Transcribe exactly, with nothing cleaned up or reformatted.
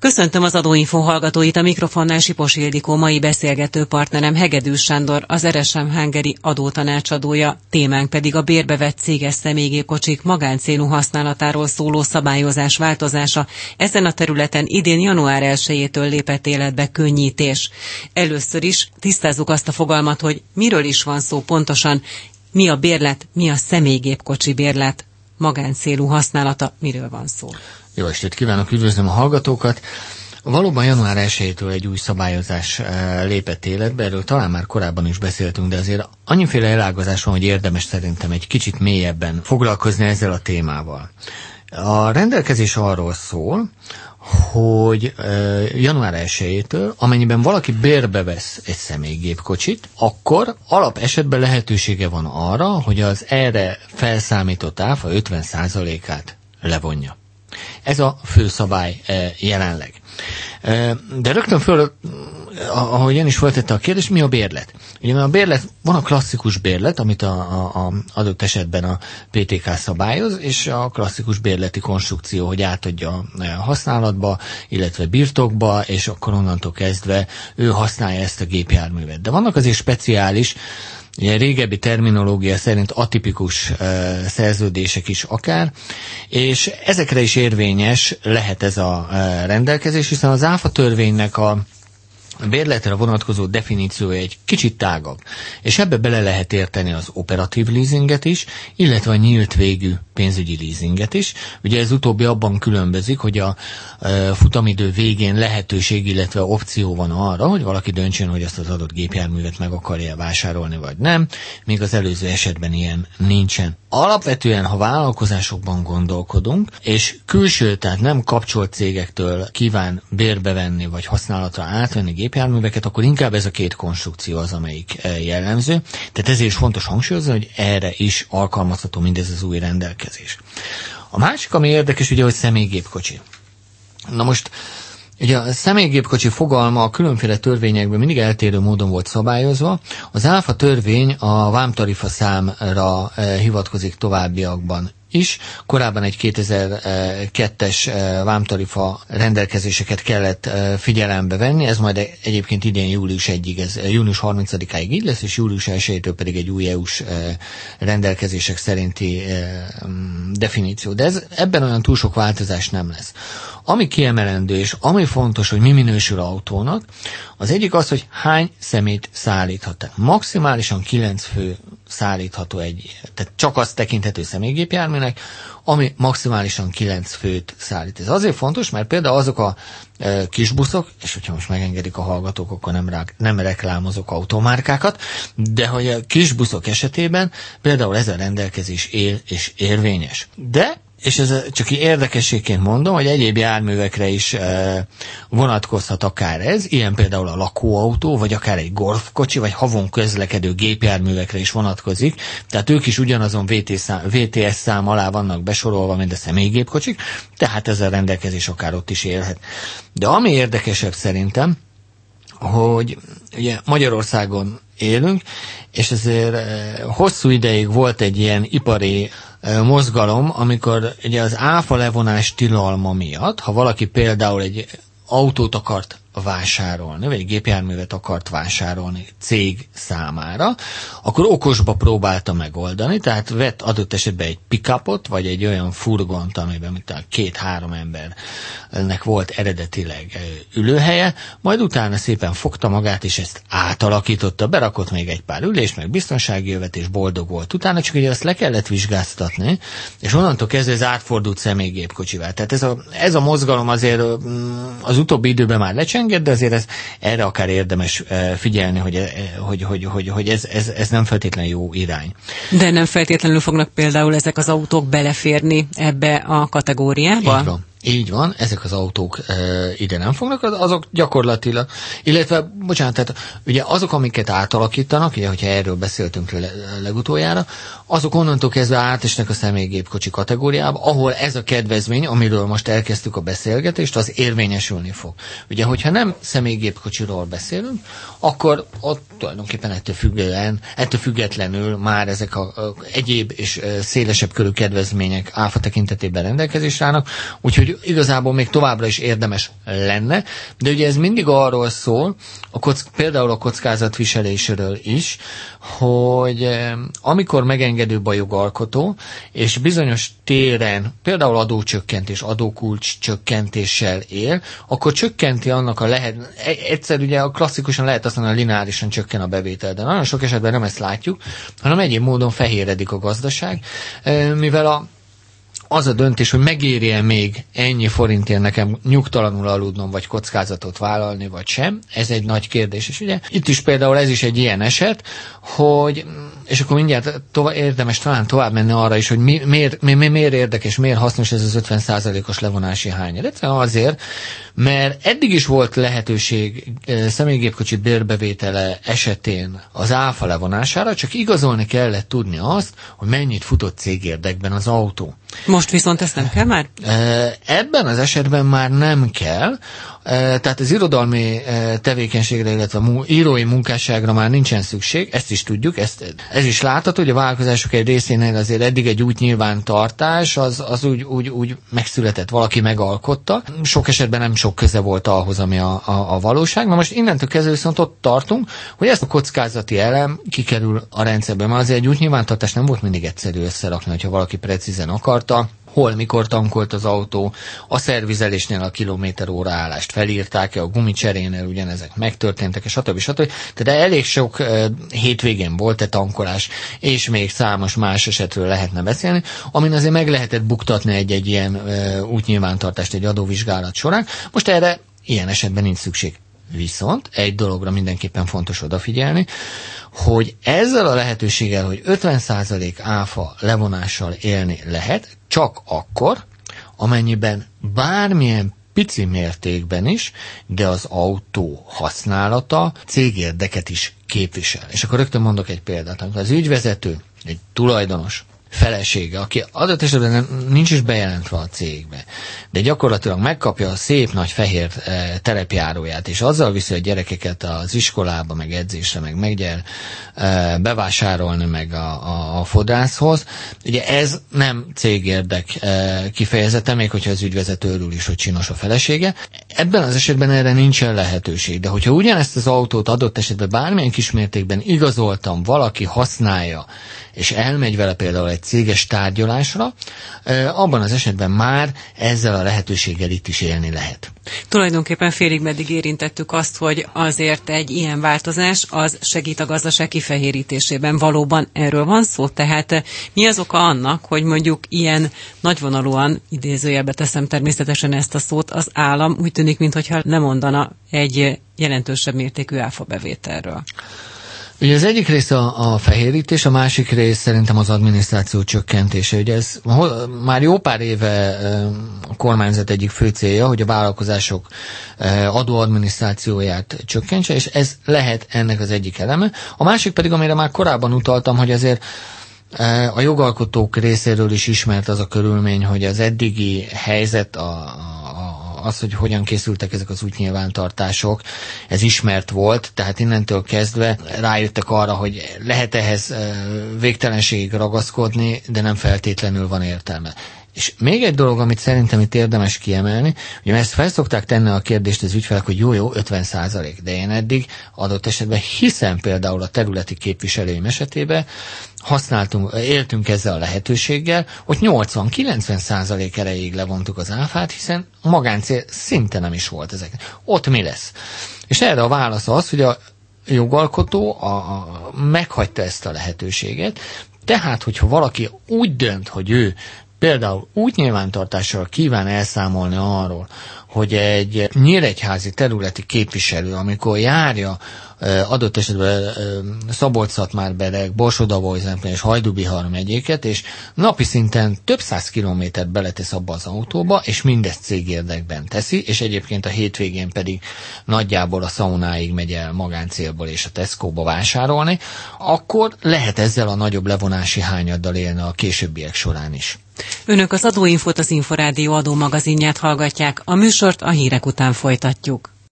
Köszöntöm az Adóinfo hallgatóit, a mikrofonnál Sipos Ildikó, mai beszélgető partnerem Hegedűs Sándor, az er es em Hungary adótanácsadója, témánk pedig a bérbe vett céges személygépkocsik magáncélú használatáról szóló szabályozás változása. Ezen a területen idén január elsejétől lépett életbe könnyítés. Először is tisztázzuk azt a fogalmat, hogy miről is van szó pontosan, mi a bérlet, mi a személygépkocsi bérlet, magáncélú használata, miről van szó. Jó estét kívánok, üdvözlöm a hallgatókat! Valóban január elsejétől egy új szabályozás lépett életbe, erről talán már korábban is beszéltünk, de azért annyiféle elágazás van, hogy érdemes szerintem egy kicsit mélyebben foglalkozni ezzel a témával. A rendelkezés arról szól, hogy január elsejétől, amennyiben valaki bérbe vesz egy személygépkocsit, akkor alap esetben lehetősége van arra, hogy az erre felszámított áfa ötven százalékát levonja. Ez a fő szabály jelenleg. De rögtön föl, ahogy én is feltette a kérdést, mi a bérlet? Ugye a bérlet, van a klasszikus bérlet, amit a, a, a adott esetben a pé té ká szabályoz, és a klasszikus bérleti konstrukció, hogy átadja használatba, illetve birtokba, és akkor onnantól kezdve ő használja ezt a gépjárművet. De vannak azért speciális, ilyen régebbi terminológia szerint atipikus uh, szerződések is akár, és ezekre is érvényes lehet ez a uh, rendelkezés, hiszen az áfa törvénynek a bérletre vonatkozó definíciója egy kicsit tágabb, és ebbe bele lehet érteni az operatív leasinget is, illetve a nyílt végű pénzügyi leasinget is. Ugye ez utóbbi abban különbözik, hogy a e, futamidő végén lehetőség, illetve opció van arra, hogy valaki döntsön, hogy azt az adott gépjárművet meg akarja vásárolni, vagy nem, még az előző esetben ilyen nincsen. Alapvetően, ha vállalkozásokban gondolkodunk, és külső, tehát nem kapcsolt cégektől kíván bérbe venni, vagy használatra átvenni gépjárműveket, akkor inkább ez a két konstrukció az, amelyik jellemző. Tehát ezért is fontos hangsúlyozni, hogy erre is alkalmazható mindez az új rendelkezés. A másik, ami érdekes, ugye, hogy személygépkocsi. Na most, ugye a személygépkocsi fogalma a különféle törvényekben mindig eltérő módon volt szabályozva. Az áfa törvény a vámtarifa számra eh, hivatkozik továbbiakban is. Korábban egy kétezer-kettes vámtarifa rendelkezéseket kellett figyelembe venni, ez majd egyébként idén július elsejéig, ez június harmincadikáig így lesz, és július elsejétől pedig egy új é u-s rendelkezések szerinti definíció. De ez, ebben olyan túl sok változás nem lesz. Ami kiemelendő, és ami fontos, hogy mi minősül autónak, az egyik az, hogy hány személyt szállíthat. Maximálisan kilenc fő szállítható egy, tehát csak az tekinthető személygépjárműnek, ami maximálisan kilenc főt szállít. Ez azért fontos, mert például azok a e, kisbuszok, és hogyha most megengedik a hallgatók, akkor nem, rá, nem reklámozok automárkákat, de hogy a kisbuszok esetében például ez a rendelkezés él és érvényes. De és ez csak érdekességként mondom, hogy egyéb járművekre is e, vonatkozhat akár ez, ilyen például a lakóautó, vagy akár egy golfkocsi, vagy havon közlekedő gépjárművekre is vonatkozik, tehát ők is ugyanazon vé té es szám alá vannak besorolva, mint a személygépkocsik, tehát ez a rendelkezés akár ott is élhet. De ami érdekesebb szerintem, hogy ugye Magyarországon élünk, és ezért hosszú ideig volt egy ilyen ipari mozgalom, amikor ugye az áfa levonás tilalma miatt, ha valaki például egy autót akart vásárolni, vagy egy gépjárművet akart vásárolni cég számára, akkor okosba próbálta megoldani, tehát vett adott esetben egy pick-upot, vagy egy olyan furgont, amiben mint a két-három embernek volt eredetileg ülőhelye, majd utána szépen fogta magát, és ezt átalakította, berakott még egy pár ülést, meg biztonsági jövet, és boldog volt. Utána csak ugye azt le kellett vizsgáztatni, és onnantól kezdve ez átfordult személygépkocsival. Tehát ez a, ez a mozgalom azért az utóbbi időben már lecseng, de azért ez, erre akár érdemes figyelni, hogy, hogy, hogy, hogy, hogy ez, ez, ez nem feltétlenül jó irány. De nem feltétlenül fognak például ezek az autók beleférni ebbe a kategóriába? Így van. Így van, ezek az autók e, ide nem fognak, azok gyakorlatilag, illetve, bocsánat, tehát ugye azok, amiket átalakítanak, ugye, hogyha erről beszéltünk le, legutoljára, azok onnantól kezdve átesnek a személygépkocsi kategóriába, ahol ez a kedvezmény, amiről most elkezdtük a beszélgetést, az érvényesülni fog. Ugye, hogyha nem személygépkocsiról beszélünk, akkor ott tulajdonképpen ettől függetlenül, ettől függetlenül már ezek a, a egyéb és szélesebb körű kedvezmények áfa tekintetében rendelkezésre állnak, úgyhogy hogy igazából még továbbra is érdemes lenne, de ugye ez mindig arról szól, a kock, például a kockázatviselésről is, hogy amikor megengedőbb a jogalkotó, és bizonyos téren, például adócsökkentés, adókulcs csökkentéssel él, akkor csökkenti annak a lehet, egyszer ugye a klasszikusan lehet azt mondani, hogy lineárisan csökken a bevétel, de nagyon sok esetben nem ezt látjuk, hanem egyéb módon fehéredik a gazdaság, mivel a az a döntés, hogy megéri-e még ennyi forintért nekem nyugtalanul aludnom, vagy kockázatot vállalni, vagy sem, ez egy nagy kérdés. És ugye itt is például ez is egy ilyen eset, hogy, és akkor mindjárt tovább, érdemes talán tovább menni arra is, hogy mi, miért, mi, mi, miért érdekes, miért hasznos ez az ötven százalékos levonási hányad. Egyszerűen azért, mert eddig is volt lehetőség e, személygépkocsi bérbevétele esetén az áfa levonására, csak igazolni kellett tudni azt, hogy mennyit futott cégérdekben az autó. Most viszont ezt nem kell már? Ebben az esetben már nem kell, tehát az irodalmi tevékenységre, illetve írói munkásságra már nincsen szükség, ezt is tudjuk, ezt, ez is látható, hogy a vállalkozások egy részénél azért eddig egy útnyilvántartás, az, az úgy, úgy, úgy megszületett, valaki megalkotta. Sok esetben nem sok köze volt ahhoz, ami a, a, a valóság. Na most innentől kezdve viszont ott tartunk, hogy ezt a kockázati elem kikerül a rendszerbe. Már azért egy útnyilvántartás nem volt mindig egyszerű összerakni, hogyha valaki precízen akarta. Hol, mikor tankolt az autó, a szervizelésnél a kilométer óra állást felírták, a gumicserénél ugyanezek megtörténtek, és stb. stb. Tehát elég sok uh, hétvégén volt-e tankolás, és még számos más esetről lehetne beszélni, amin azért meg lehetett buktatni egy-egy ilyen uh, útnyilvántartást egy adóvizsgálat során. Most erre ilyen esetben nincs szükség. Viszont egy dologra mindenképpen fontos odafigyelni, hogy ezzel a lehetőséggel, hogy ötven százalék áfa levonással élni lehet, csak akkor, amennyiben bármilyen pici mértékben is, de az autó használata cégérdeket is képvisel. És akkor rögtön mondok egy példát, amikor az ügyvezető, egy tulajdonos, felesége, aki adott esetben nem, nincs is bejelentve a cégbe, de gyakorlatilag megkapja a szép nagy fehér e, terepjáróját, és azzal viszi a gyerekeket az iskolába, meg edzésre, meg meggyel e, bevásárolni, meg a, a, a fodrászhoz. Ugye ez nem cégérdek e, kifejezete, még hogyha az ügyvezető örül is, hogy csinos a felesége. Ebben az esetben erre nincsen lehetőség, de hogyha ugyanezt az autót adott esetben bármilyen kismértékben igazoltam, valaki használja, és elmegy vele például egy céges tárgyalásra, abban az esetben már ezzel a lehetőséggel itt is élni lehet. Tulajdonképpen félig meddig érintettük azt, hogy azért egy ilyen változás az segít a gazdaság kifehérítésében. Valóban erről van szó? Tehát mi az oka annak, hogy mondjuk ilyen nagyvonalúan, idézőjelbe teszem természetesen ezt a szót, az állam úgy tűnik, mintha lemondana egy jelentősebb mértékű áfabevételről? Ugye az egyik rész a, a fehérítés, a másik rész szerintem az adminisztráció csökkentése. Ugye ez már jó pár éve a kormányzat egyik fő célja, hogy a vállalkozások adóadminisztrációját csökkentse, és ez lehet ennek az egyik eleme. A másik pedig, amire már korábban utaltam, hogy azért a jogalkotók részéről is ismert az a körülmény, hogy az eddigi helyzet, a, a az, hogy hogyan készültek ezek az útnyilvántartások, ez ismert volt, tehát innentől kezdve rájöttek arra, hogy lehet ehhez végtelenségig ragaszkodni, de nem feltétlenül van értelme. És még egy dolog, amit szerintem itt érdemes kiemelni, ugye ezt felszokták tenni a kérdést az ügyfelek, hogy jó-jó, ötven százalék, de én eddig adott esetben hiszem például a területi képviselőim esetében, használtunk, éltünk ezzel a lehetőséggel, hogy nyolcvan-kilencven százalék erejéig levontuk az áfát, hiszen a magáncél szinte nem is volt ezek. Ott mi lesz? És erre a válasz az, hogy a jogalkotó a, a, meghagyta ezt a lehetőséget, tehát, hogyha valaki úgy dönt, hogy ő például útnyilvántartással kíván elszámolni arról, hogy egy nyíregyházi területi képviselő, amikor járja adott esetben Szabolcs-Szatmár-Bereg, Borsod-Abaúj-Zemplén és Hajdú-Bihar megyéket, és napi szinten több száz kilométert beletesz abba az autóba, és mindezt cégérdekben teszi, és egyébként a hétvégén pedig nagyjából a szaunáig megy el magáncélból és a Tesco-ba vásárolni, akkor lehet ezzel a nagyobb levonási hányaddal élni a későbbiek során is. Önök az Adóinfót, az Inforádió adómagazinját hallgatják, a műsort a hírek után folytatjuk.